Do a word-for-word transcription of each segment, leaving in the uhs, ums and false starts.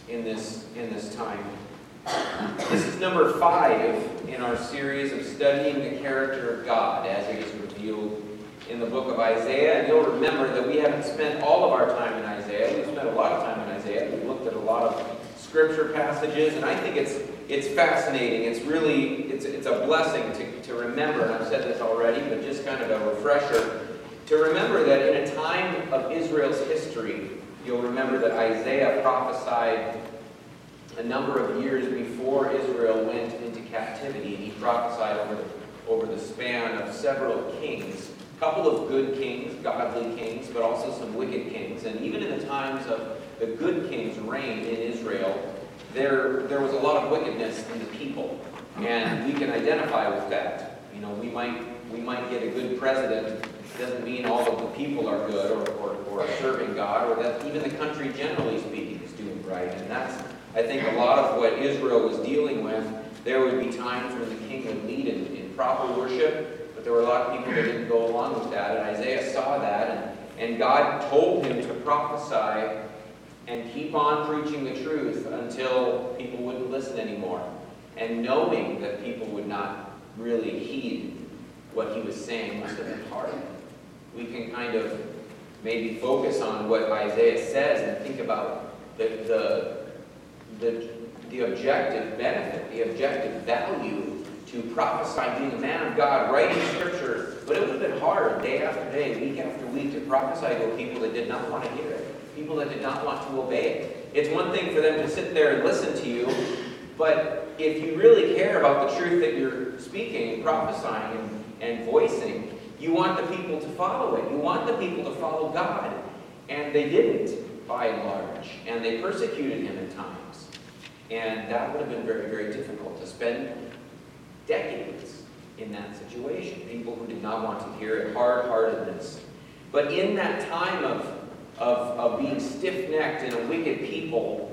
in this, in this time. This is number five in our series of studying the character of God as it is revealed in the book of Isaiah. And you'll remember that we haven't spent all of our time in Isaiah. We've spent a lot of time in Isaiah. We've looked at a lot of scripture passages, and I think it's it's fascinating. It's really, it's, it's a blessing to, to remember, and I've said this already, but just kind of a refresher, to remember that in a time of Israel's history, you'll remember that Isaiah prophesied a number of years before Israel went into captivity, and he prophesied over the, over the span of several kings, a couple of good kings, godly kings, but also some wicked kings. And even in the times of the good kings' reign in Israel, there, there was a lot of wickedness in the people, and we can identify with that. You know, we might, we might get a good president. It doesn't mean all of the people are good or, or, or serving God, or that even the country, generally speaking, is doing right. And that's, I think, a lot of what Israel was dealing with. There would be times when the king would lead in, in proper worship, but there were a lot of people that didn't go along with that, and Isaiah saw that, and, and God told him to prophesy and keep on preaching the truth until people wouldn't listen anymore. And knowing that people would not really heed what he was saying must have been hard. We can kind of maybe focus on what Isaiah says and think about the, the, the, the objective benefit, the objective value to prophesy, being a man of God, writing scripture. But it would have been hard day after day, week after week, to prophesy to people that did not want to hear it. People that did not want to obey it. It's one thing for them to sit there and listen to you, but if you really care about the truth that you're speaking and prophesying and, and voicing, you want the people to follow it. You want the people to follow God. And they didn't, by and large. And they persecuted him at times. And that would have been very, very difficult to spend decades in that situation. People who did not want to hear it, hard-heartedness. But in that time of Of, of being stiff-necked and a wicked people,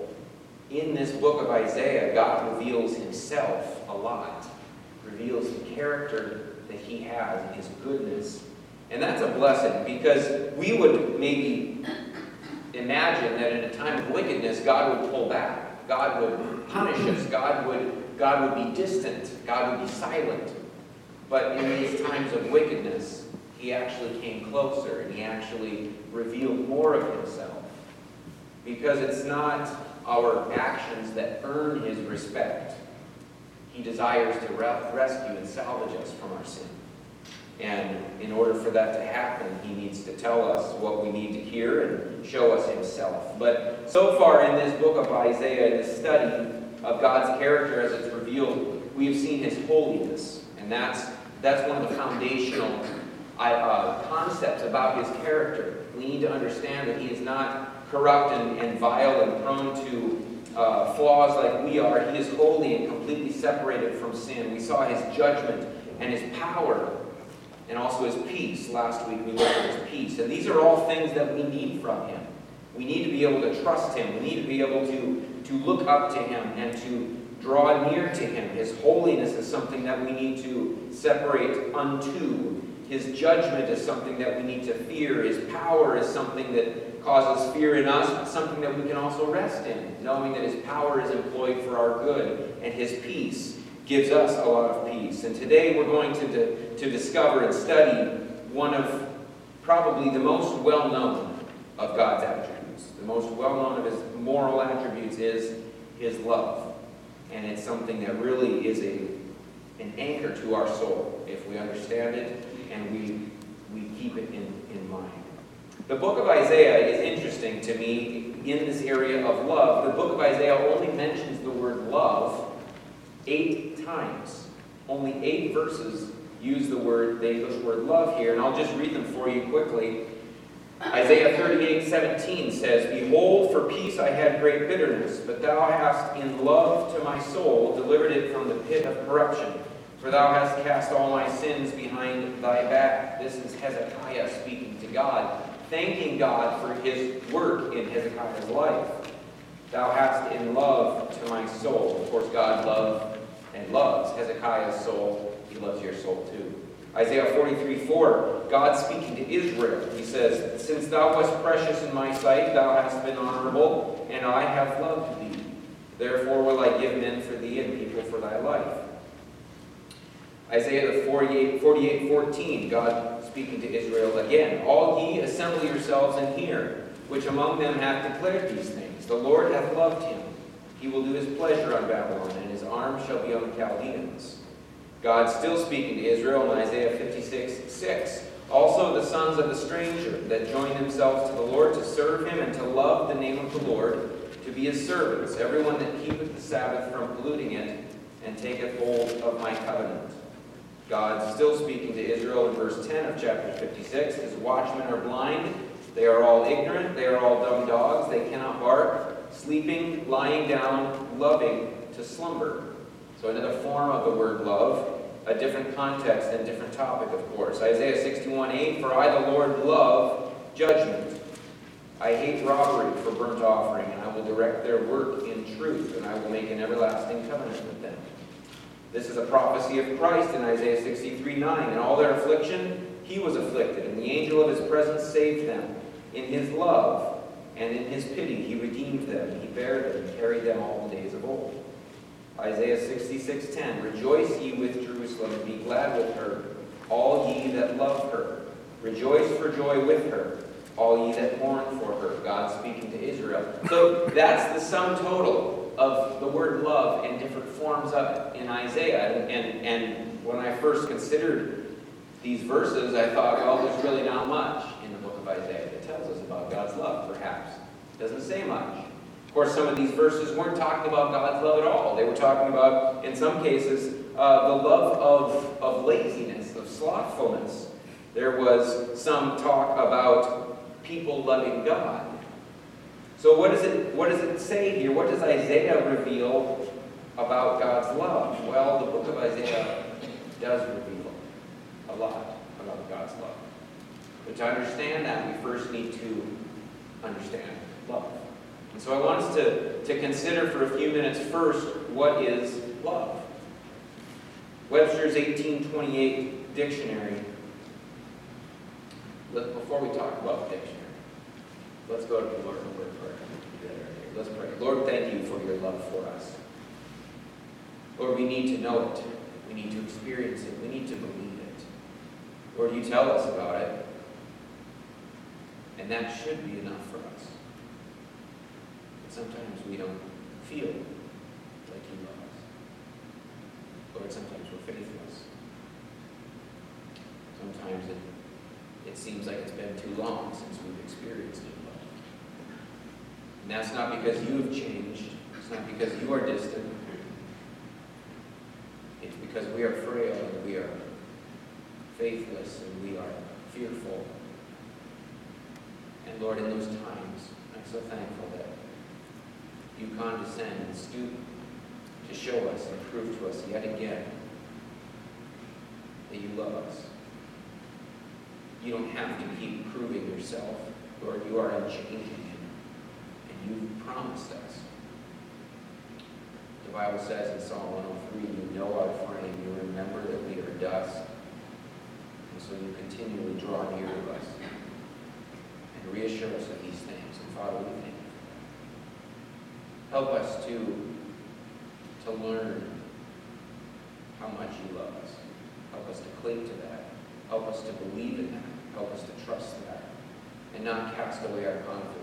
in this book of Isaiah, God reveals himself a lot. Reveals the character that he has and his goodness. And that's a blessing, because we would maybe imagine that in a time of wickedness, God would pull back. God would punish us. God would, God would be distant. God would be silent. But in these times of wickedness, he actually came closer, and he actually revealed more of himself. Because it's not our actions that earn his respect. He desires to rescue and salvage us from our sin. And in order for that to happen, he needs to tell us what we need to hear and show us himself. But so far in this book of Isaiah, in this study of God's character as it's revealed, we have seen his holiness. And that's, that's one of the foundational Uh, concepts about his character. We need to understand that he is not corrupt and, and vile and prone to uh, flaws like we are. He is holy and completely separated from sin. We saw his judgment and his power and also his peace. Last week we looked at his peace. And these are all things that we need from him. We need to be able to trust him. We need to be able to, to look up to him and to draw near to him. His holiness is something that we need to separate unto. His judgment is something that we need to fear. His power is something that causes fear in us, but something that we can also rest in, knowing that his power is employed for our good, and his peace gives us a lot of peace. And today we're going to, to discover and study one of probably the most well-known of God's attributes. The most well-known of his moral attributes is his love. And it's something that really is a, an anchor to our soul, if we understand it and we, we keep it in, in mind. The book of Isaiah is interesting to me in this area of love. The book of Isaiah only mentions the word love eight times. Only eight verses use the word, the English word love here, and I'll just read them for you quickly. Isaiah thirty-eight seventeen says, "Behold, for peace I had great bitterness, but thou hast in love to my soul delivered it from the pit of corruption. For thou hast cast all my sins behind thy back." This is Hezekiah speaking to God, thanking God for his work in Hezekiah's life. "Thou hast in love to my soul." Of course, God loved and loves Hezekiah's soul. He loves your soul too. Isaiah forty-three four, God speaking to Israel. He says, "Since thou wast precious in my sight, thou hast been honorable, and I have loved thee." Therefore will I give men for thee and people for thy life. Isaiah the forty-eight, forty-eight fourteen, God speaking to Israel again. All ye assemble yourselves and hear, which among them hath declared these things. The Lord hath loved him. He will do his pleasure on Babylon, and his arm shall be on the Chaldeans. God still speaking to Israel in Isaiah fifty-six six. Also the sons of the stranger that join themselves to the Lord to serve him and to love the name of the Lord, to be his servants, everyone that keepeth the Sabbath from polluting it, and taketh hold of my covenant. God still speaking to Israel in verse ten of chapter fifty-six. His watchmen are blind, they are all ignorant, they are all dumb dogs, they cannot bark, sleeping, lying down, loving to slumber. So another form of the word love, a different context and different topic, of course. Isaiah sixty-one eight, for I, the Lord, love judgment. I hate robbery for burnt offering, and I will direct their work in truth, and I will make an everlasting covenant with them. This is a prophecy of Christ in Isaiah sixty-three nine. In all their affliction, he was afflicted, and the angel of his presence saved them. In his love and in his pity, he redeemed them. He bare them and carried them all the days of old. Isaiah sixty-six ten, rejoice ye with Jerusalem, and be glad with her, all ye that love her. Rejoice for joy with her, all ye that mourn for her. God speaking to Israel. So that's the sum total of the word love and different forms of it in Isaiah. And, and, and when I first considered these verses, I thought, well, there's really not much in the book of Isaiah that tells us about God's love, perhaps. It doesn't say much. Of course, some of these verses weren't talking about God's love at all. They were talking about, in some cases, uh, the love of, of laziness, of slothfulness. There was some talk about people loving God. So what does it, what does it say here? What does Isaiah reveal about God's love? Well, the book of Isaiah does reveal a lot about God's love. But to understand that, we first need to understand love. And so I want us to, to consider for a few minutes first, what is love? Webster's eighteen twenty-eight dictionary. Let, before we talk about the dictionary, let's go to the Lord in word of prayer. Let's pray. Lord, thank you for your love for us. Lord, we need to know it. We need to experience it. We need to believe it. Lord, you tell us about it. And that should be enough for us. But sometimes we don't feel like you love us. Lord, sometimes we're faithless. Sometimes it, it seems like it's been too long since we've experienced your love. And that's not because you have changed. It's not because you are distant. It's because we are frail and we are faithless and we are fearful. And Lord, in those times, I'm so thankful that you condescend and stoop to show us and prove to us yet again that you love us. You don't have to keep proving yourself. Lord, you are unchanging. You've promised us. The Bible says in Psalm one oh three, you know our frame, you remember that we are dust, and so you continually draw near to us and reassure us of these things. And Father, we thank you. Help us to, to learn how much you love us. Help us to cling to that. Help us to believe in that. Help us to trust that, and not cast away our confidence.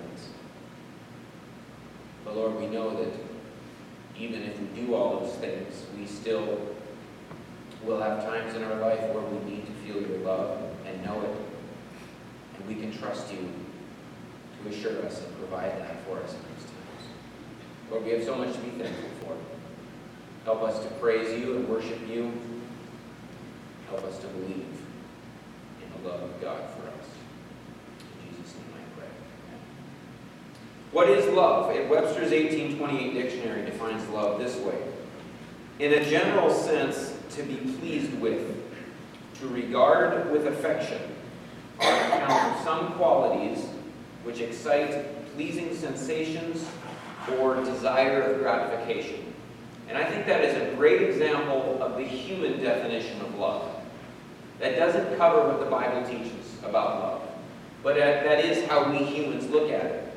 But Lord, we know that even if we do all those things, we still will have times in our life where we need to feel your love and know it. And we can trust you to assure us and provide that for us in those times. Lord, we have so much to be thankful for. Help us to praise you and worship you. Help us to believe in the love of God for us. In Jesus' name I pray. What is love? Webster's eighteen twenty-eight dictionary defines love this way. In a general sense, to be pleased with, to regard with affection, on account of some qualities which excite pleasing sensations or desire of gratification. And I think that is a great example of the human definition of love. That doesn't cover what the Bible teaches about love, but that is how we humans look at it.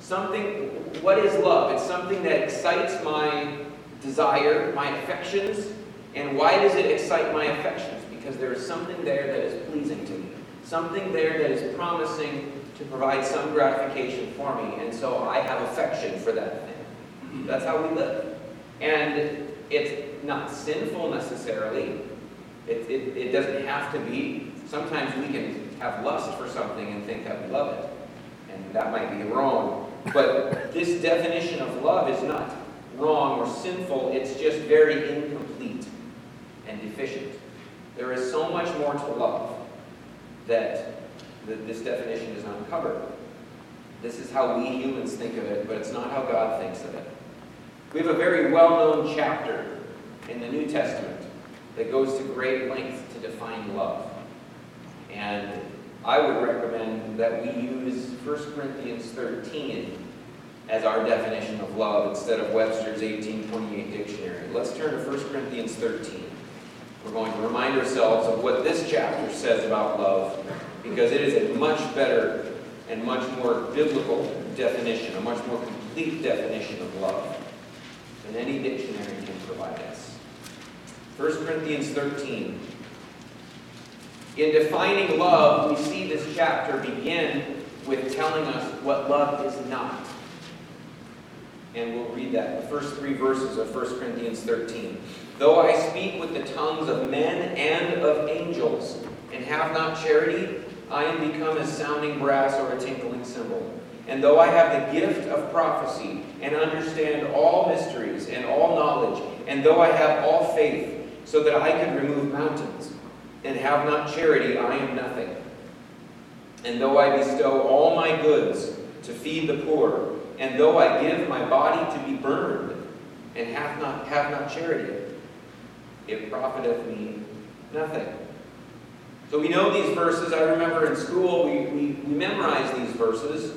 Something, what is love? It's something that excites my desire, my affections. And why does it excite my affections? Because there is something there that is pleasing to me. Something there that is promising to provide some gratification for me. And so I have affection for that thing. That's how we live. And it's not sinful necessarily. It, it, it doesn't have to be. Sometimes we can have lust for something and think that we love it. And that might be wrong. But this definition of love is not wrong or sinful. It's just very incomplete and deficient. There is so much more to love that this definition does not cover. This is how we humans think of it, but it's not how God thinks of it. We have a very well-known chapter in the New Testament that goes to great lengths to define love. And I would recommend that we use First Corinthians thirteen as our definition of love instead of Webster's eighteen twenty-eight dictionary. Let's turn to First Corinthians thirteen. We're going to remind ourselves of what this chapter says about love, because it is a much better and much more biblical definition, a much more complete definition of love than any dictionary can provide us. First Corinthians thirteen. In defining love, we see this chapter begin with telling us what love is not. And we'll read that, the first three verses of First Corinthians thirteen. Though I speak with the tongues of men and of angels, and have not charity, I am become as sounding brass or a tinkling cymbal. And though I have the gift of prophecy, and understand all mysteries and all knowledge, and though I have all faith, so that I could remove mountains, and have not charity, I am nothing. And though I bestow all my goods to feed the poor, and though I give my body to be burned, and have not, have not charity, it profiteth me nothing. So we know these verses. I remember in school we, we, we memorized these verses.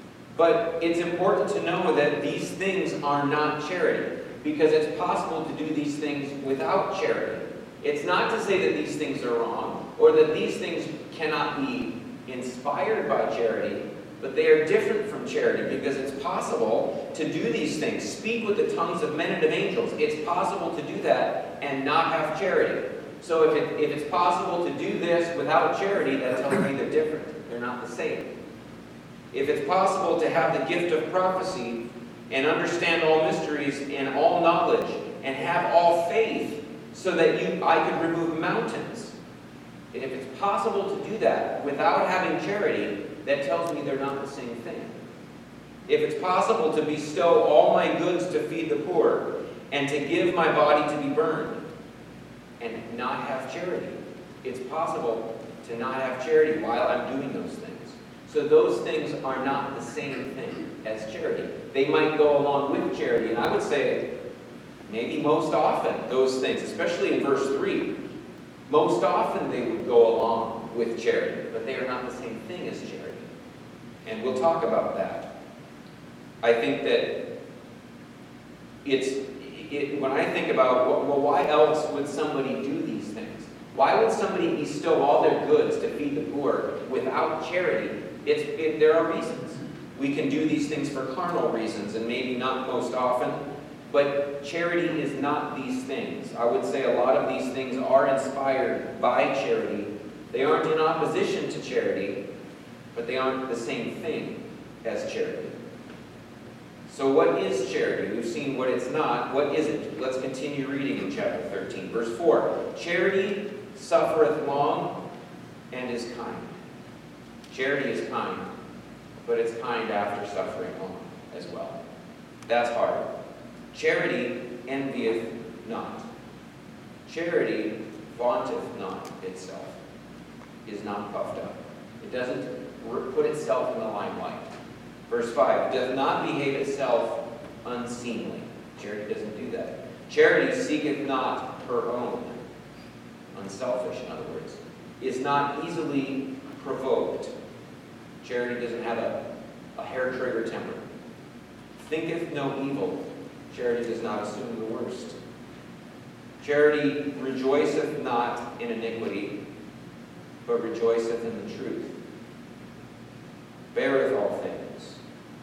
But it's important to know that these things are not charity, because it's possible to do these things without charity. It's not to say that these things are wrong, or that these things cannot be inspired by charity, but they are different from charity, because it's possible to do these things. Speak with the tongues of men and of angels. It's possible to do that and not have charity. So if, it, if it's possible to do this without charity, that tells me they're different. They're not the same. If it's possible to have the gift of prophecy and understand all mysteries and all knowledge and have all faith so that you, I could remove mountains, and if it's possible to do that without having charity, that tells me they're not the same thing. If it's possible to bestow all my goods to feed the poor and to give my body to be burned and not have charity, it's possible to not have charity while I'm doing those things. So those things are not the same thing as charity. They might go along with charity, and I would say maybe most often those things, especially in verse three, most often they would go along with charity, but they are not the same thing as charity. And we'll talk about that. I think that it's, it, when I think about, well, why else would somebody do these things? Why would somebody bestow all their goods to feed the poor without charity? It's, it, there are reasons. We can do these things for carnal reasons, and maybe not most often, but charity is not these things. I would say a lot of these things are inspired by charity. They aren't in opposition to charity, but they aren't the same thing as charity. So what is charity? We've seen what it's not. What is it? Let's continue reading in chapter thirteen. Verse four. Charity suffereth long and is kind. Charity is kind, but it's kind after suffering long as well. That's hard. Charity envieth not. Charity vaunteth not itself, is not puffed up. It doesn't put itself in the limelight. Verse five, doth not behave itself unseemly. Charity doesn't do that. Charity seeketh not her own. Unselfish, in other words. Is not easily provoked. Charity doesn't have a, a hair-trigger temper. Thinketh no evil. Charity does not assume the worst. Charity rejoiceth not in iniquity, but rejoiceth in the truth. Beareth all things,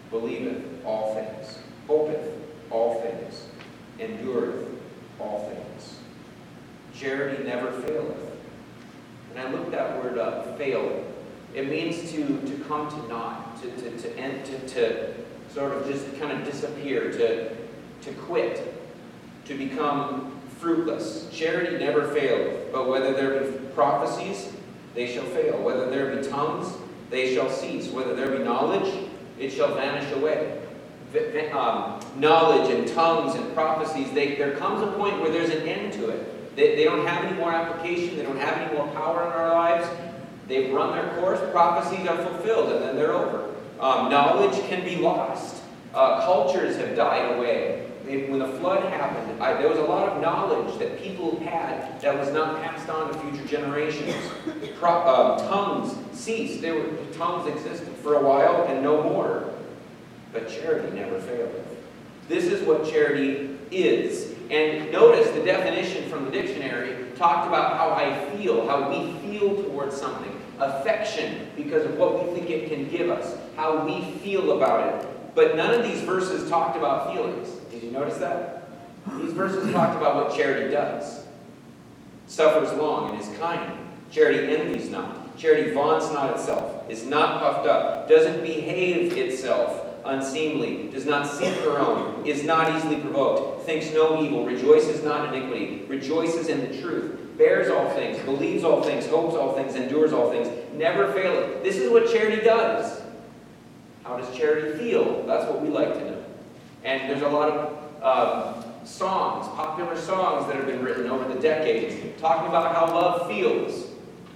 believeth all things, hopeth all things, endureth all things. Charity never faileth. And I looked that word up, fail. It means to, to come to naught, to, to, to end, to, to sort of just kind of disappear, to, to quit, to become fruitless. Charity never faileth, but whether there be prophecies, they shall fail. Whether there be tongues, they shall cease. Whether there be knowledge, it shall vanish away. Um, knowledge and tongues and prophecies, they, there comes a point where there's an end to it. They, they don't have any more application. They don't have any more power in our lives. They've run their course. Prophecies are fulfilled, and then they're over. Um, knowledge can be lost. Uh, cultures have died away. It, when the flood happened, I, there was a lot of knowledge that people had that was not passed on to future generations. Pro, uh, tongues ceased. There were, tongues existed for a while and no more. But charity never faileth. This is what charity is. And notice the definition from the dictionary talked about how I feel, how we feel towards something. Affection, because of what we think it can give us. How we feel about it. But none of these verses talked about feelings. Did you notice that? These verses talked about what charity does. Suffers long and is kind. Charity envies not. Charity vaunts not itself. Is not puffed up. Doesn't behave itself unseemly. Does not seek her own. Is not easily provoked. Thinks no evil. Rejoices not in iniquity. Rejoices in the truth. Bears all things. Believes all things. Hopes all things. Endures all things. Never faileth. This is what charity does. How does charity feel? That's what we like to know. And there's a lot of uh, songs, popular songs that have been written over the decades, talking about how love feels.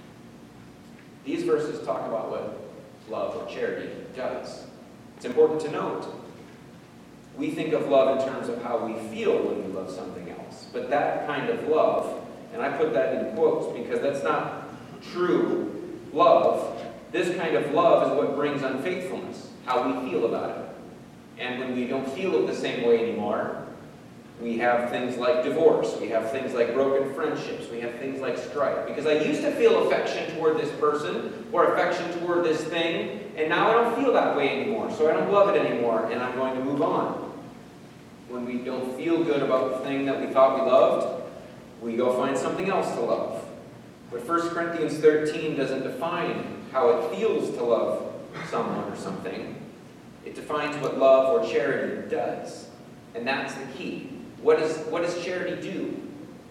These verses talk about what love or charity does. It's important to note. We think of love in terms of how we feel when we love something else. But that kind of love, and I put that in quotes because that's not true love. This kind of love is what brings unfaithfulness. How we feel about it. And when we don't feel it the same way anymore, we have things like divorce, we have things like broken friendships, we have things like strife. Because I used to feel affection toward this person, or affection toward this thing, and now I don't feel that way anymore, so I don't love it anymore, and I'm going to move on. When we don't feel good about the thing that we thought we loved, we go find something else to love. But First Corinthians thirteen doesn't define how it feels to love someone or something. It defines what love or charity does. And that's the key. What, is, what does charity do?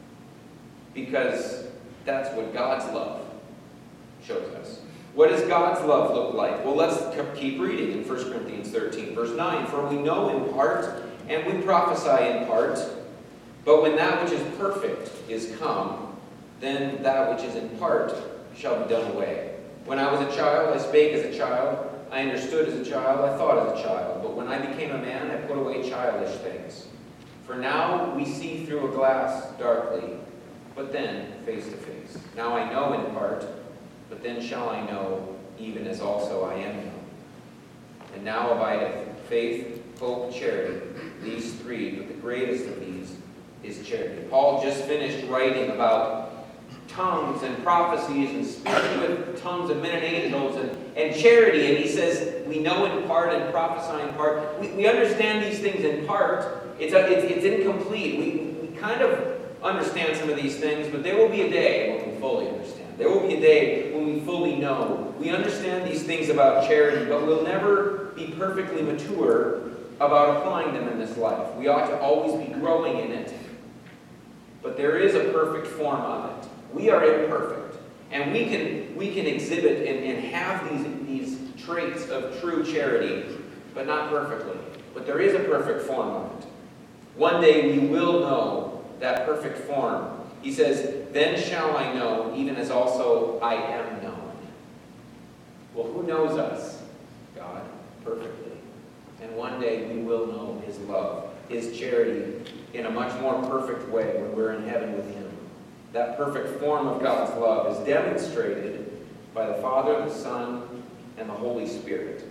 Because that's what God's love shows us. What does God's love look like? Well, let's keep reading in First Corinthians thirteen, verse nine. For we know in part, and we prophesy in part, but when that which is perfect is come, then that which is in part shall be done away. When I was a child, I spake as a child. I understood as a child. I thought as a child. But when I became a man, I put away childish things. For now we see through a glass darkly, but then face to face. Now I know in part, but then shall I know, even as also I am known. And now abideth faith, hope, charity, these three, but the greatest of these is charity. Paul just finished writing about tongues and prophecies and speaking with tongues of men and angels and, and charity. And he says, we know in part and prophesy in part. We, we understand these things in part. It's, a, it's, it's incomplete. We, we kind of understand some of these things, but there will be a day when we fully understand. There will be a day when we fully know. We understand these things about charity, but we'll never be perfectly mature about applying them in this life. We ought to always be growing in it. But there is a perfect form of it. We are imperfect, and we can we can exhibit and, and have these, these traits of true charity, but not perfectly. But there is a perfect form of it. One day we will know that perfect form. He says, then shall I know, even as also I am known. Well, who knows us? God, perfectly. And one day we will know His love, His charity, in a much more perfect way when we're in heaven with Him. That perfect form of God's love is demonstrated by the Father, the Son, and the Holy Spirit.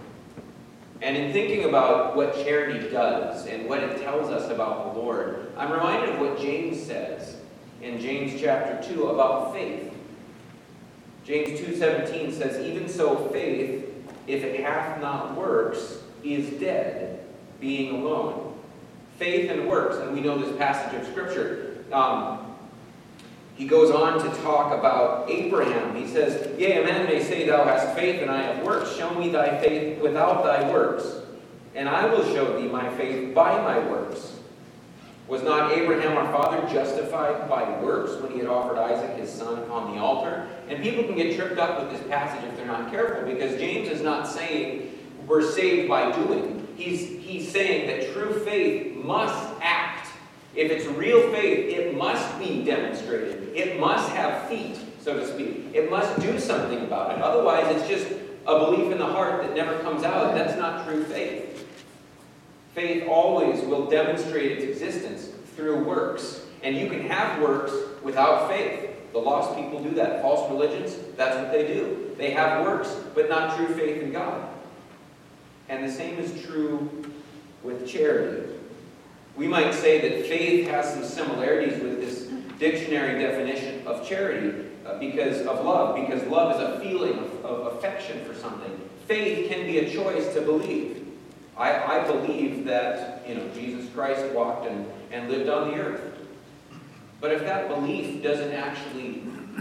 And in thinking about what charity does and what it tells us about the Lord, I'm reminded of what James says in James chapter two about faith. James two seventeen says, even so faith, if it hath not works, is dead, being alone. Faith and works, and we know this passage of Scripture. Um, he goes on to talk about Abraham. He says, "Yea, a man may say, Thou hast faith, and I have works. Show me thy faith without thy works, and I will show thee my faith by my works. Was not Abraham our father justified by works when he had offered Isaac his son upon the altar?" And people can get tripped up with this passage if they're not careful, because James is not saying we're saved by doing. He's, he's saying that true faith must act. If it's real faith, it must be demonstrated. It must have feet, so to speak. It must do something about it. Otherwise, it's just a belief in the heart that never comes out. That's not true faith. Faith always will demonstrate its existence through works. And you can have works without faith. The lost people do that. False religions, that's what they do. They have works, but not true faith in God. And the same is true with charity. We might say that faith has some similarities with this dictionary definition of charity uh, because of love, because love is a feeling of, of affection for something. Faith can be a choice to believe. I, I believe that, you know, Jesus Christ walked and, and lived on the earth. But if that belief doesn't actually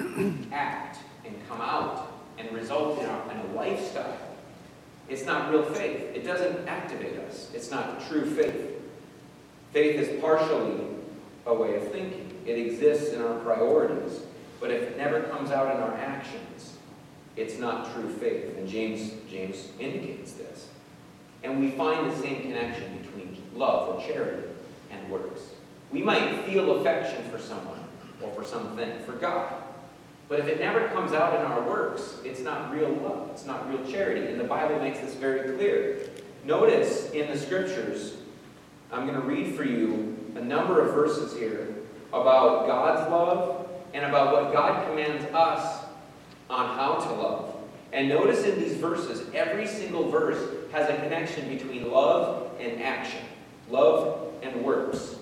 act and come out and result in a, in a lifestyle, it's not real faith. It doesn't activate us. It's not true faith. Faith is partially a way of thinking. It exists in our priorities. But if it never comes out in our actions, it's not true faith. And James, James indicates this. And we find the same connection between love or charity and works. We might feel affection for someone or for something, for God. But if it never comes out in our works, it's not real love. It's not real charity. And the Bible makes this very clear. Notice in the Scriptures, I'm going to read for you a number of verses here about God's love and about what God commands us on how to love. And notice in these verses, every single verse has a connection between love and action. Love and works.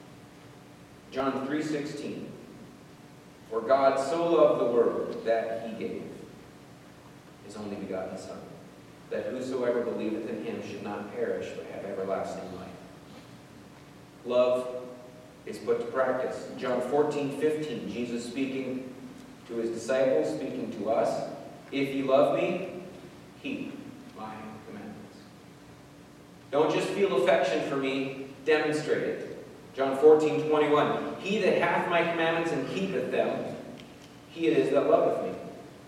John three sixteen. For God so loved the world that he gave his only begotten Son, that whosoever believeth in him should not perish but have everlasting life. Love is put to practice. John fourteen fifteen, Jesus speaking to his disciples, speaking to us. If you love me, keep my commandments. Don't just feel affection for me, demonstrate it. John fourteen twenty-one, he that hath my commandments and keepeth them, he it is that loveth me.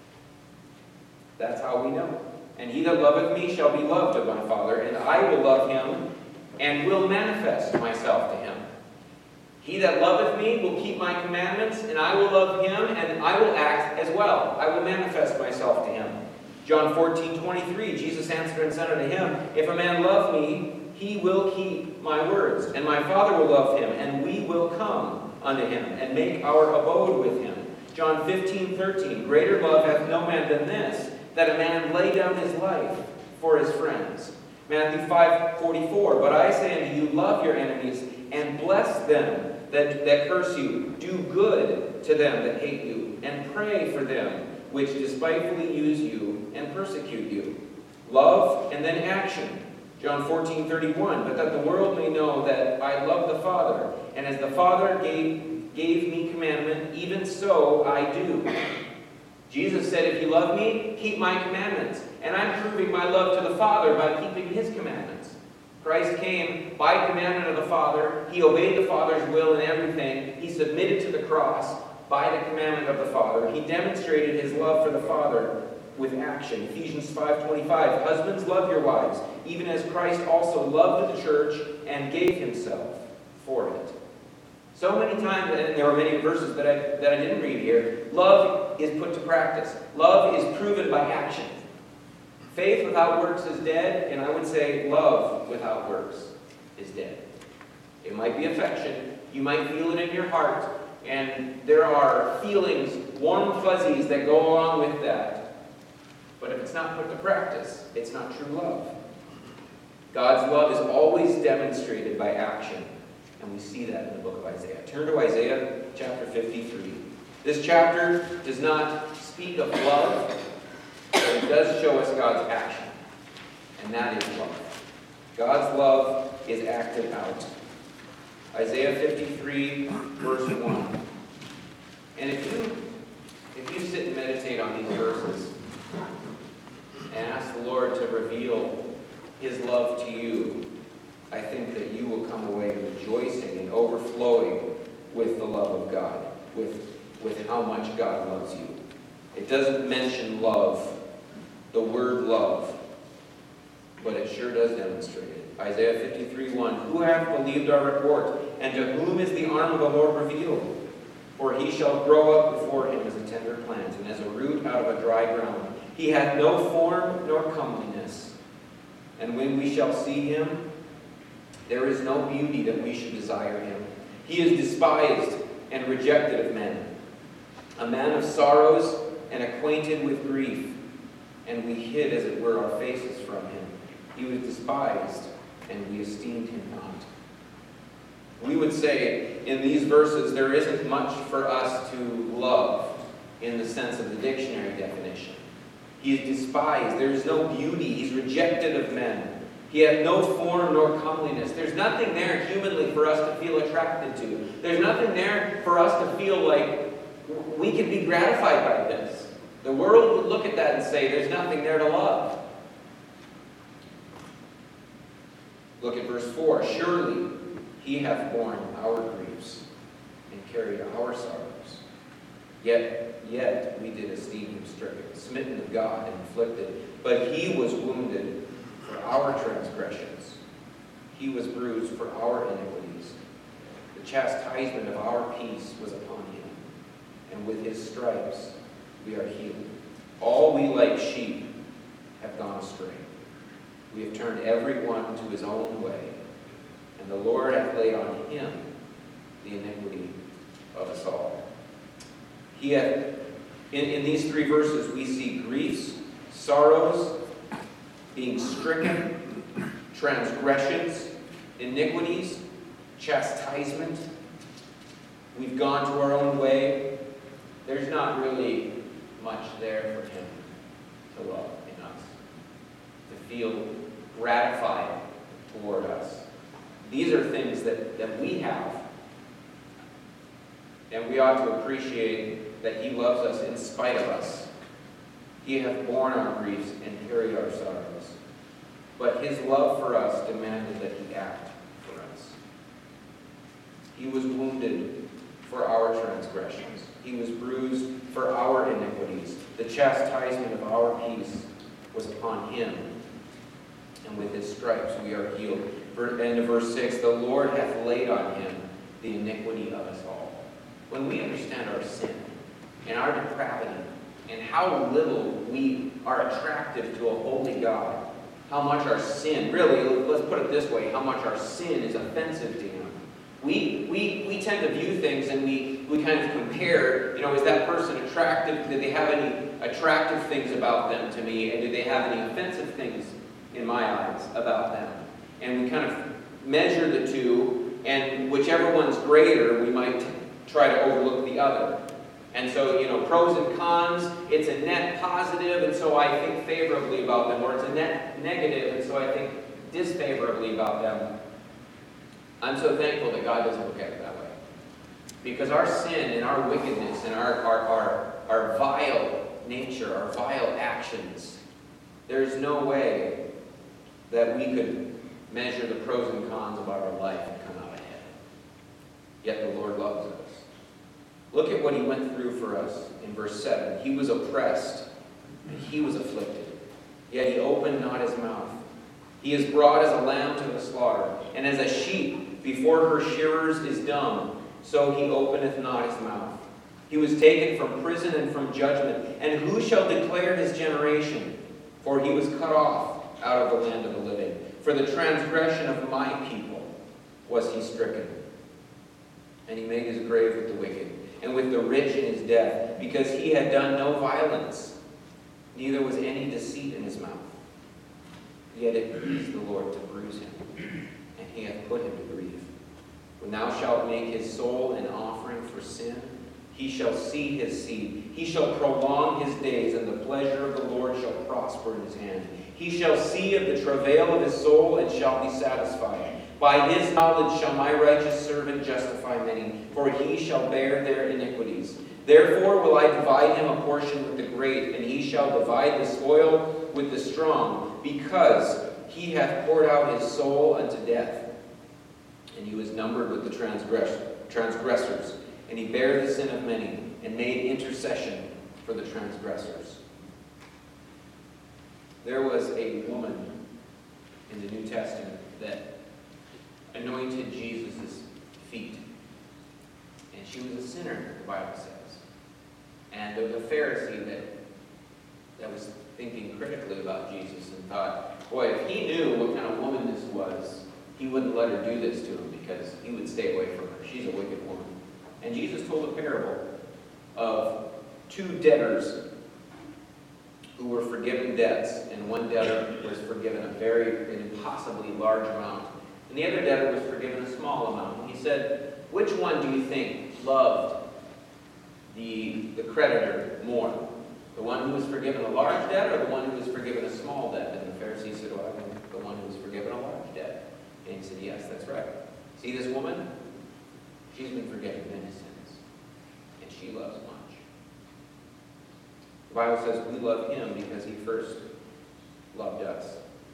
That's how we know. And he that loveth me shall be loved of my Father, and I will love him, and will manifest myself to him. He that loveth me will keep my commandments, and I will love him, and I will act as well. I will manifest myself to him. John fourteen twenty-three, Jesus answered and said unto him, If a man love me, he will keep my words, and my Father will love him, and we will come unto him, and make our abode with him. John fifteen thirteen, Greater love hath no man than this, that a man lay down his life for his friends. Matthew five forty-four, But I say unto you, love your enemies, and bless them that, that curse you. Do good to them that hate you, and pray for them which despitefully use you and persecute you. Love, and then action. John fourteen thirty-one, But that the world may know that I love the Father, and as the Father gave, gave me commandment, even so I do. Jesus said, if you love me, keep my commandments. And I'm proving my love to the Father by keeping his commandments. Christ came by commandment of the Father. He obeyed the Father's will in everything. He submitted to the cross by the commandment of the Father. He demonstrated his love for the Father with action. Ephesians five twenty-five, Husbands, love your wives, even as Christ also loved the church and gave himself for it. So many times, and there are many verses that I, that I didn't read here, love is put to practice. Love is proven by action. Faith without works is dead, and I would say love without works is dead. It might be affection. You might feel it in your heart, and there are feelings, warm fuzzies that go along with that. But if it's not put to practice, it's not true love. God's love is always demonstrated by action. And we see that in the book of Isaiah. Turn to Isaiah chapter fifty-three. This chapter does not speak of love, but it does show us God's action. And that is love. God's love is acted out. Isaiah fifty-three, verse one. And if you, if you sit and meditate on these verses and ask the Lord to reveal His love to you, I think that you will come away rejoicing and overflowing with the love of God, with, with how much God loves you. It doesn't mention love, the word love, but it sure does demonstrate it. Isaiah fifty-three, one. Who hath believed our report, and to whom is the arm of the Lord revealed? For he shall grow up before him as a tender plant, and as a root out of a dry ground. He hath no form nor comeliness. And when we shall see him, there is no beauty that we should desire him. He is despised and rejected of men, a man of sorrows and acquainted with grief. And we hid, as it were, our faces from him. He was despised, and we esteemed him not. We would say in these verses there isn't much for us to love in the sense of the dictionary definition. He is despised. There is no beauty. He's rejected of men. He hath no form nor comeliness. There's nothing there humanly for us to feel attracted to. There's nothing there for us to feel like we can be gratified by this. The world would look at that and say, there's nothing there to love. Look at verse four. Surely he hath borne our griefs and carried our sorrows. Yet, yet we did esteem him stricken, smitten of God, and afflicted. But he was wounded for our transgressions. He was bruised for our iniquities. The chastisement of our peace was upon him, and with his stripes we are healed. All we like sheep have gone astray. We have turned every one to his own way, and the Lord hath laid on him the iniquity of us all. He hath, in, in these three verses, we see griefs, sorrows, being stricken, transgressions, iniquities, chastisement. We've gone to our own way. There's not really much there for him to love in us, to feel gratified toward us. These are things that, that we have. And we ought to appreciate that he loves us in spite of us. He hath borne our griefs and carried our sorrows. But his love for us demanded that he act for us. He was wounded for our transgressions. He was bruised for our iniquities. The chastisement of our peace was upon him. And with his stripes we are healed. End of verse six, the Lord hath laid on him the iniquity of us all. When we understand our sin and our depravity and how little we are attractive to a holy God, how much our sin, really, let's put it this way, how much our sin is offensive to him. We, we, we tend to view things and we, we kind of compare, you know, is that person attractive? Did they have any attractive things about them to me? And do they have any offensive things in my eyes about them? And we kind of measure the two, and whichever one's greater, we might try to overlook the other. And so, you know, pros and cons, it's a net positive, and so I think favorably about them, or it's a net negative, and so I think disfavorably about them. I'm so thankful that God doesn't look at it that way. Because our sin and our wickedness and our, our, our, our vile nature, our vile actions, there's no way that we could measure the pros and cons of our life and come out ahead. Yet the Lord loves us. Look at what he went through for us in verse seven. He was oppressed, and he was afflicted. Yet he opened not his mouth. He is brought as a lamb to the slaughter, and as a sheep before her shearers is dumb, so he openeth not his mouth. He was taken from prison and from judgment, and who shall declare his generation? For he was cut off out of the land of the living. For the transgression of my people was he stricken. And he made his grave with the wicked, and with the rich in his death, because he had done no violence, neither was any deceit in his mouth. Yet it pleased the Lord to bruise him, and he hath put him to grief. When thou shalt make his soul an offering for sin, he shall see his seed. He shall prolong his days, and the pleasure of the Lord shall prosper in his hand. He shall see of the travail of his soul and shall be satisfied. By his knowledge shall my righteous servant justify many, for he shall bear their iniquities. Therefore will I divide him a portion with the great, and he shall divide the spoil with the strong, because he hath poured out his soul unto death. And he was numbered with the transgress transgressors, and he bare the sin of many, and made intercession for the transgressors. There was a woman in the New Testament that anointed Jesus' feet. And she was a sinner, the Bible says. And there was a Pharisee that, that was thinking critically about Jesus and thought, boy, if he knew what kind of woman this was, he wouldn't let her do this to him because he would stay away from her. She's a wicked woman. And Jesus told a parable of two debtors who were forgiven debts, and one debtor was forgiven a very, an impossibly large amount, and the other debtor was forgiven a small amount. And he said, which one do you think loved the, the creditor more? The one who was forgiven a large debt, or the one who was forgiven a small debt? And the Pharisee said, well, I think the one who was forgiven a large debt. And he said, yes, that's right. See this woman? She's been forgiven many sins, and she loves much. The Bible says we love him because he first loved us.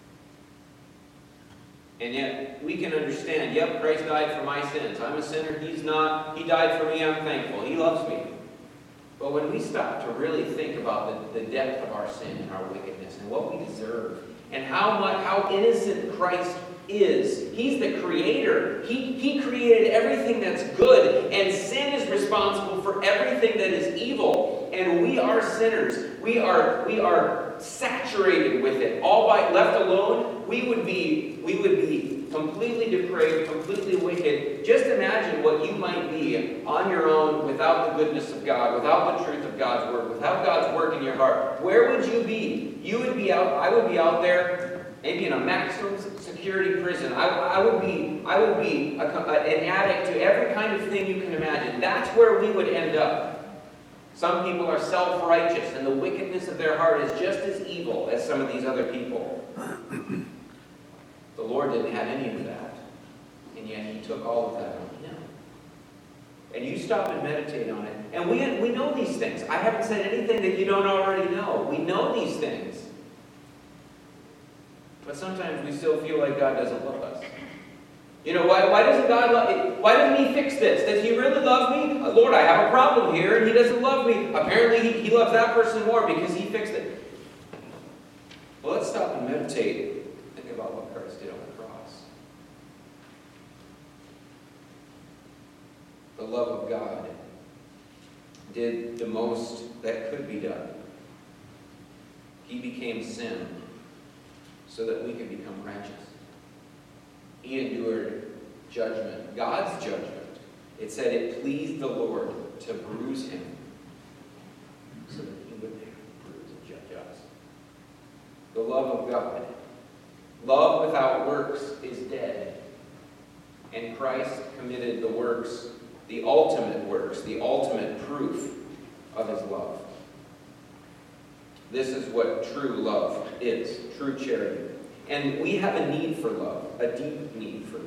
And yet, we can understand, yep, Christ died for my sins. I'm a sinner, he's not. He died for me, I'm thankful. He loves me. But when we stop to really think about the, the depth of our sin and our wickedness and what we deserve, and how much, how innocent Christ is. He's the creator. He, he created everything that's good, and sin is responsible for everything that is evil. And we are sinners. We are, we are saturated with it. All by left alone, we would be, we would be completely depraved, completely wicked. Just imagine what you might be on your own without the goodness of God, without the truth of God's word, without God's work in your heart. Where would you be? You would be out, I would be out there, maybe in a maximum security prison. I, I would be, I would be a, a, an addict to every kind of thing you can imagine. That's where we would end up. Some people are self-righteous, and the wickedness of their heart is just as evil as some of these other people. The Lord didn't have any of that, and yet he took all of that on him. And you stop and meditate on it. And we, we know these things. I haven't said anything that you don't already know. We know these things. But sometimes we still feel like God doesn't love us. You know, why, why doesn't God love, why doesn't he fix this? Does he really love me? Lord, I have a problem here, and he doesn't love me. Apparently, he, he loves that person more because he fixed it. Well, let's stop and meditate. Think about what Christ did on the cross. The love of God did the most that could be done. He became sin so that we could become righteous. He endured judgment, God's judgment. It said it pleased the Lord to bruise him so that he would bruise and judge us. The love of God. Love without works is dead. And Christ committed the works, the ultimate works, the ultimate proof of his love. This is what true love is, true charity. And we have a need for love, a deep need for love.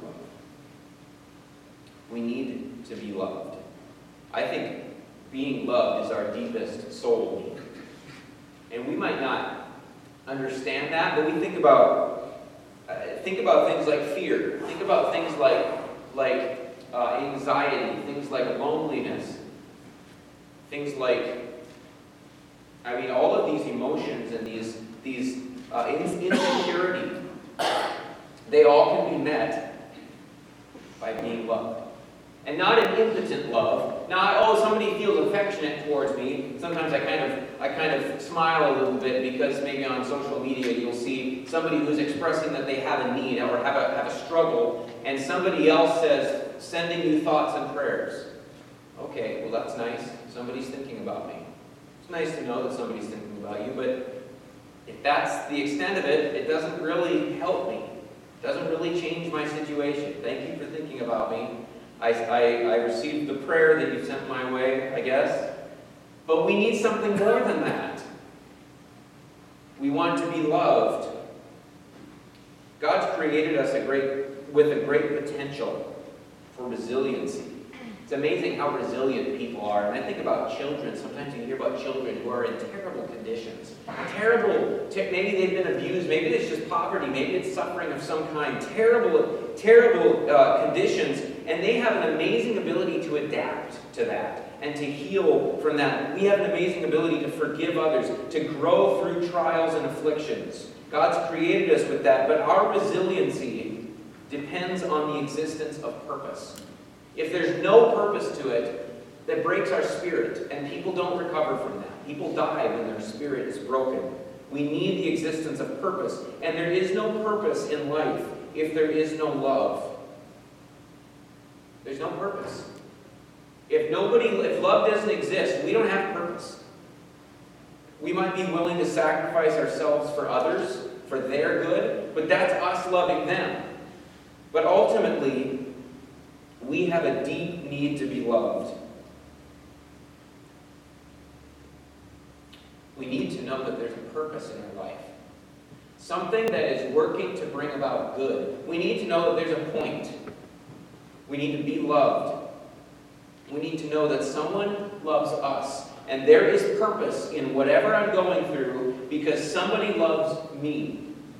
We need to be loved. I think being loved is our deepest soul need. And we might not understand that, but we think about uh, think about things like fear. Think about things like like uh, anxiety, things like loneliness, things like, I mean, all of these emotions and these these uh, insecurity, they all can be met by being loved. And not an impotent love. Not, oh, somebody feels affectionate towards me. Sometimes I kind of I kind of smile a little bit because maybe on social media you'll see somebody who's expressing that they have a need or have a have a struggle, and somebody else says, sending you thoughts and prayers. Okay, well that's nice. Somebody's thinking about me. It's nice to know that somebody's thinking about you, but if that's the extent of it, it doesn't really help me. It doesn't really change my situation. Thank you for thinking about me. I, I, I received the prayer that you sent my way, I guess. But we need something more than that. We want to be loved God's created us a great, with a great potential for resiliency. It's amazing how resilient people are. And I think about children. Sometimes you hear about children who are in terrible conditions. Terrible. Te- maybe they've been abused. Maybe it's just poverty. Maybe it's suffering of some kind. Terrible, terrible uh, conditions. And they have an amazing ability to adapt to that and to heal from that. We have an amazing ability to forgive others, to grow through trials and afflictions. God's created us with that. But our resiliency depends on the existence of purpose. If there's no purpose to it, that breaks our spirit, and people don't recover from that. People die when their spirit is broken. We need the existence of purpose, and there is no purpose in life if there is no love. There's no purpose. If nobody, if love doesn't exist, we don't have purpose. We might be willing to sacrifice ourselves for others, for their good, but that's us loving them. But ultimately, we have a deep need to be loved. We need to know that there's a purpose in our life. Something that is working to bring about good. We need to know that there's a point. We need to be loved. We need to know that someone loves us. And there is purpose in whatever I'm going through because somebody loves me.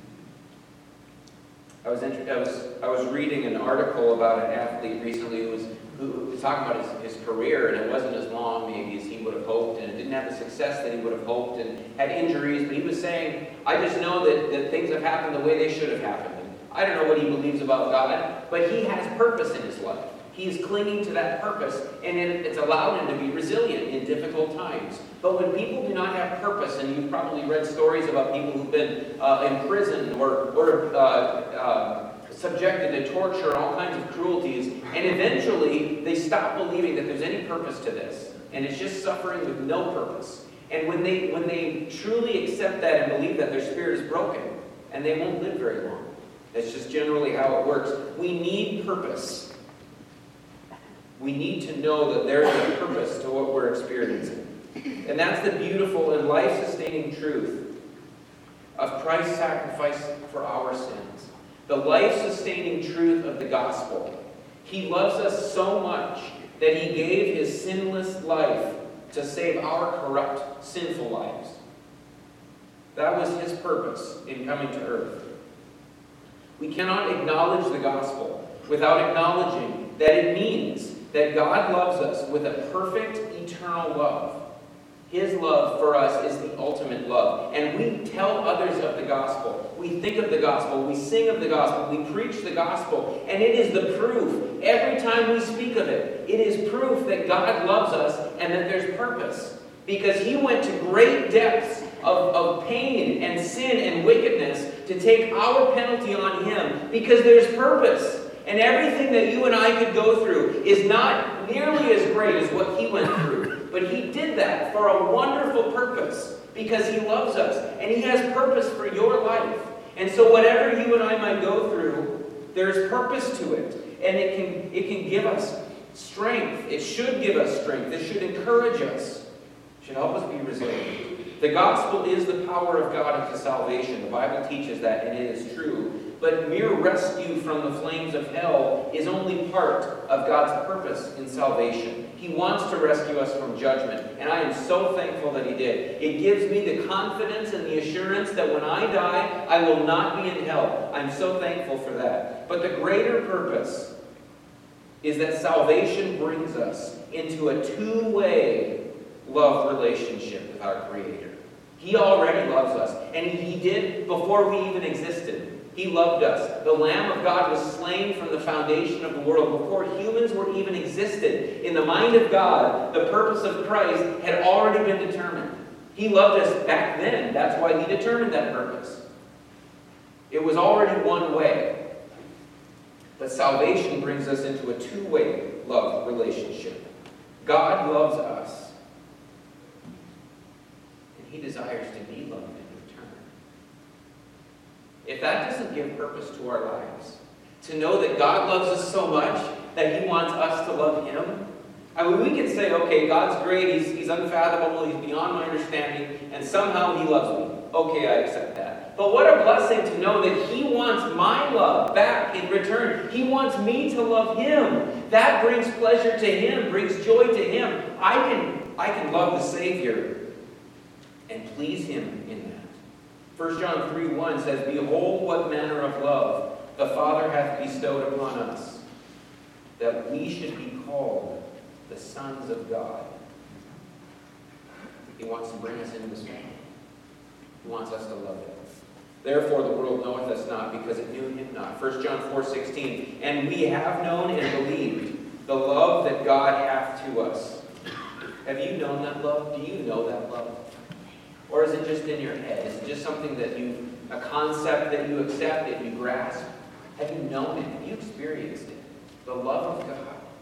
I was, inter- I was I was reading an article about an athlete recently who was who was talking about his, his career, and it wasn't as long maybe as he would have hoped, and it didn't have the success that he would have hoped, and had injuries. But he was saying, I just know that, that things have happened the way they should have happened. And I don't know what he believes about God, but he has purpose in his life. He's clinging to that purpose, and it, it's allowed him to be resilient in difficult times. But when people do not have purpose, and you've probably read stories about people who've been uh, imprisoned or, or uh, uh, subjected to torture and all kinds of cruelties, and eventually they stop believing that there's any purpose to this, and it's just suffering with no purpose. And when they, when they truly accept that and believe that, their spirit is broken, and they won't live very long. That's just generally how it works. We need purpose. We need to know that there is a purpose to what we're experiencing. And that's the beautiful and life-sustaining truth of Christ's sacrifice for our sins. The life-sustaining truth of the gospel. He loves us so much that he gave his sinless life to save our corrupt, sinful lives. That was his purpose in coming to earth. We cannot acknowledge the gospel without acknowledging that it means that God loves us with a perfect, eternal love. His love for us is the ultimate love. And we tell others of the gospel. We think of the gospel. We sing of the gospel. We preach the gospel. And it is the proof. Every time we speak of it, it is proof that God loves us and that there's purpose. Because he went to great depths of, of pain and sin and wickedness to take our penalty on him. Because there's purpose. And everything that you and I could go through is not nearly as great as what he went through. But he did that for a wonderful purpose. Because he loves us. And he has purpose for your life. And so whatever you and I might go through, there's purpose to it. And it can, it can give us strength. It should give us strength. It should encourage us. It should help us be resilient. The gospel is the power of God unto salvation. The Bible teaches that, and it is true. But mere rescue from the flames of hell is only part of God's purpose in salvation. He wants to rescue us from judgment, and I am so thankful that he did. It gives me the confidence and the assurance that when I die, I will not be in hell. I'm so thankful for that. But the greater purpose is that salvation brings us into a two-way love relationship with our Creator. He already loves us, and he did before we even existed. He loved us. The Lamb of God was slain from the foundation of the world. Before humans were even existed, in the mind of God, the purpose of Christ had already been determined. He loved us back then. That's why he determined that purpose. It was already one way. But salvation brings us into a two-way love relationship. God loves us. And he desires to be loved. If that doesn't give purpose to our lives, to know that God loves us so much that he wants us to love him, I mean, we can say, okay, God's great, he's, he's unfathomable, he's beyond my understanding, and somehow he loves me. Okay, I accept that. But what a blessing to know that He wants my love back in return. He wants me to love Him. That brings pleasure to Him, brings joy to Him. I can, I can love the Savior and please Him in that. First John three one says, "Behold, what manner of love the Father hath bestowed upon us, that we should be called the sons of God." He wants to bring us into this family. He wants us to love Him. "Therefore the world knoweth us not, because it knew Him not." First John four sixteen, "And we have known and believed the love that God hath to us." Have you known that love? Do you know that love? Or is it just in your head? Is it just something that you, a concept that you accept, that you grasp? Have you known it? Have you experienced it? The love of God.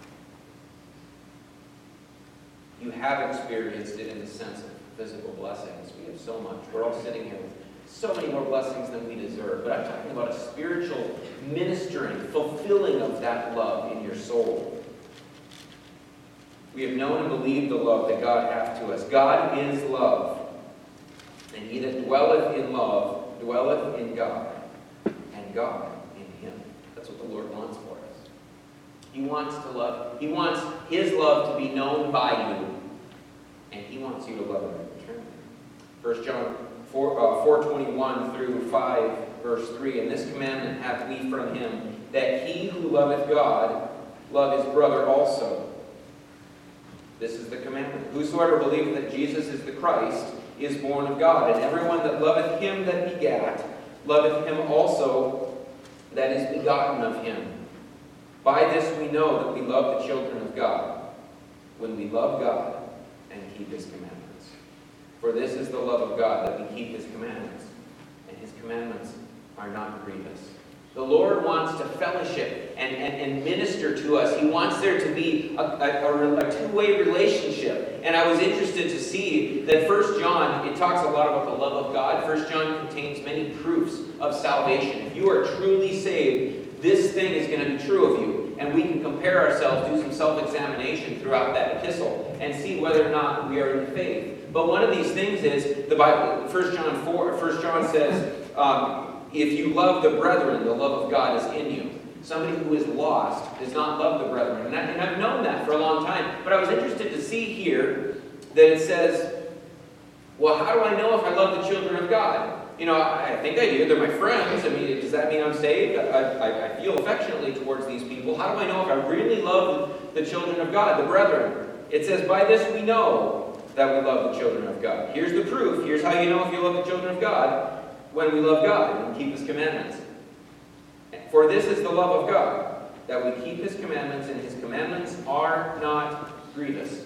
You have experienced it in the sense of physical blessings. We have so much. We're all sitting here with so many more blessings than we deserve. But I'm talking about a spiritual ministering, fulfilling of that love in your soul. We have known and believed the love that God hath to us. God is love. And he that dwelleth in love dwelleth in God, and God in him. That's what the Lord wants for us. He wants to love. He wants His love to be known by you, and He wants you to love Him in return. First John four twenty-one through five, verse three, "And this commandment hath we from Him, that he who loveth God love his brother also. This is the commandment. Whosoever believeth that Jesus is the Christ is born of God, and everyone that loveth Him that begat loveth Him also that is begotten of Him. By this we know that we love the children of God, when we love God and keep His commandments. For this is the love of God, that we keep His commandments, and His commandments are not grievous." The Lord wants to fellowship and, and, and minister to us. He wants there to be a, a, a two-way relationship. And I was interested to see that First John, it talks a lot about the love of God. First John contains many proofs of salvation. If you are truly saved, this thing is going to be true of you. And we can compare ourselves, do some self-examination throughout that epistle, and see whether or not we are in faith. But one of these things is, the Bible, First John four, First John says, um, if you love the brethren, the love of God is in you. Somebody who is lost does not love the brethren. And, I, and I've known that for a long time. But I was interested to see here that it says, well, how do I know if I love the children of God? You know, I, I think I do. They're my friends. I mean, does that mean I'm saved? I, I, I feel affectionately towards these people. How do I know if I really love the children of God, the brethren? It says, by this we know that we love the children of God. Here's the proof. Here's how you know if you love the children of God. When we love God and keep His commandments. For this is the love of God, that we keep His commandments, and His commandments are not grievous.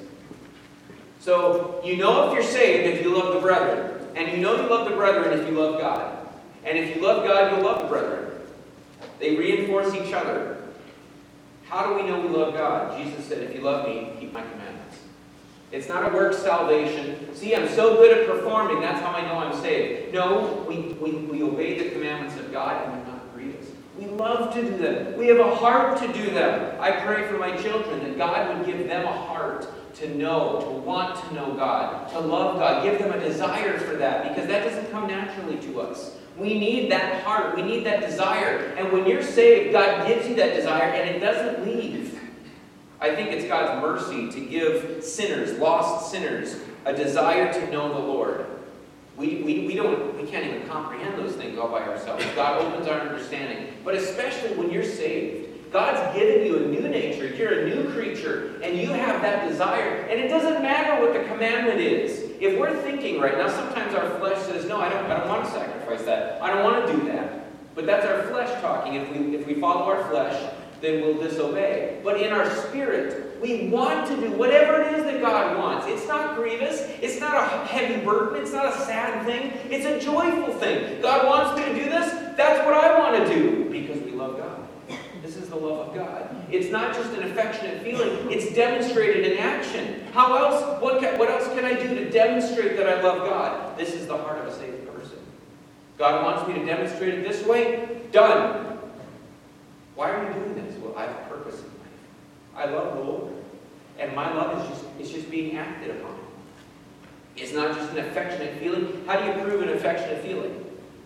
So, you know if you're saved if you love the brethren. And you know you love the brethren if you love God. And if you love God, you'll love the brethren. They reinforce each other. How do we know we love God? Jesus said, if you love me, keep my commandments. It's not a work salvation. See, I'm so good at performing, that's how I know I'm saved. No, we, we, we obey the commandments of God, and they're not grievous. We love to do them. We have a heart to do them. I pray for my children that God would give them a heart to know, to want to know God, to love God. Give them a desire for that, because that doesn't come naturally to us. We need that heart. We need that desire. And when you're saved, God gives you that desire, and it doesn't leave. I think it's God's mercy to give sinners, lost sinners, a desire to know the Lord. We, we, we, don't, we can't even comprehend those things all by ourselves. God opens our understanding. But especially when you're saved, God's given you a new nature. You're a new creature, and you have that desire. And it doesn't matter what the commandment is. If we're thinking right now, sometimes our flesh says, no, I don't, I don't want to sacrifice that. I don't want to do that. But that's our flesh talking. If we, if we follow our flesh, then we'll disobey. But in our spirit, we want to do whatever it is that God wants. It's not grievous. It's not a heavy burden. It's not a sad thing. It's a joyful thing. God wants me to do this. That's what I want to do, because we love God. This is the love of God. It's not just an affectionate feeling. It's demonstrated in action. How else? What, can, what else can I do to demonstrate that I love God? This is the heart of a saved person. God wants me to demonstrate it this way. Done. Why are you doing this? Well, I have a purpose in life. I love the Lord. And my love is just, it's just being acted upon. It's not just an affectionate feeling. How do you prove an affectionate feeling?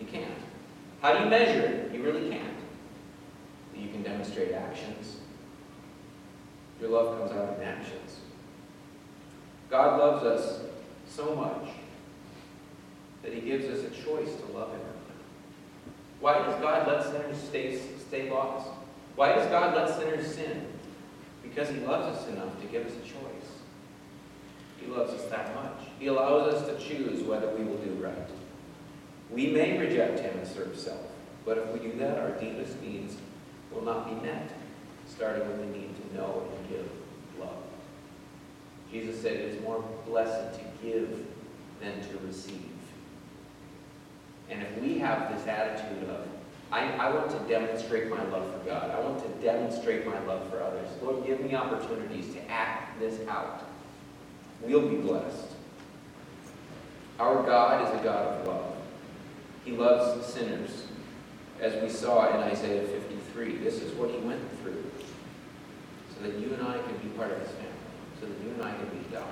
You can't. How do you measure it? You really can't. You can demonstrate actions. Your love comes out in actions. God loves us so much that he gives us a choice to love him. Why does God let sinners stay, stay lost? Why does God let sinners sin? Because he loves us enough to give us a choice. He loves us that much. He allows us to choose whether we will do right. We may reject him and serve self, but if we do that, our deepest needs will not be met, starting with the need to know and give love. Jesus said it is more blessed to give than to receive. And if we have this attitude of, I, I want to demonstrate my love for God. I want to demonstrate my love for others. Lord, give me opportunities to act this out. We'll be blessed. Our God is a God of love. He loves sinners. As we saw in Isaiah fifty-three, this is what he went through so that you and I can be part of his family, so that you and I can be adopted.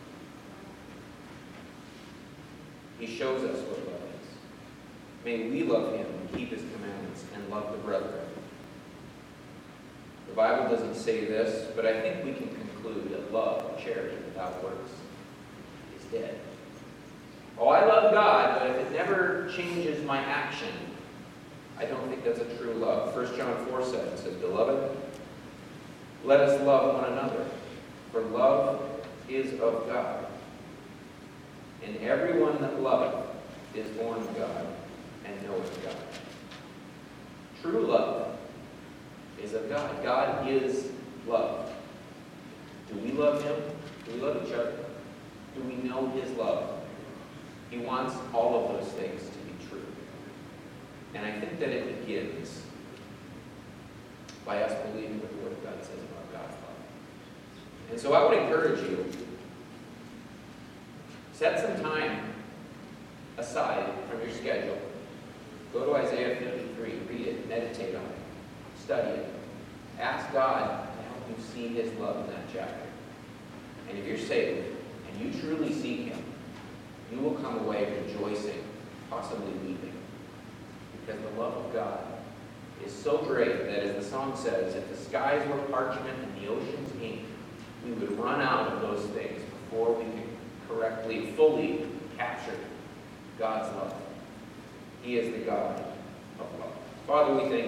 He shows us what love is. May we love him and keep his commandments and love the brethren. The Bible doesn't say this, but I think we can conclude that love or charity without works is dead. Oh, I love God, but if it never changes my action, I don't think that's a true love. First John four seven says, Beloved, let us love one another, for love is of God. And everyone that loveth is born of God and knoweth God. True love is of God. God is love. Do we love him? Do we love each other? Do we know his love? He wants all of those things to be true. And I think that it begins by us believing what the Word of God says about God's love. And so I would encourage you, set some time aside from your schedule. Go to Isaiah fifty-three, read it, meditate on it, study it. Ask God to help you see his love in that chapter. And if you're saved and you truly seek him, you will come away rejoicing, possibly weeping. Because the love of God is so great that, as the song says, if the skies were parchment and the oceans ink, we would run out of those things before we could correctly, fully capture God's love. He is the God of love. Father, we thank you.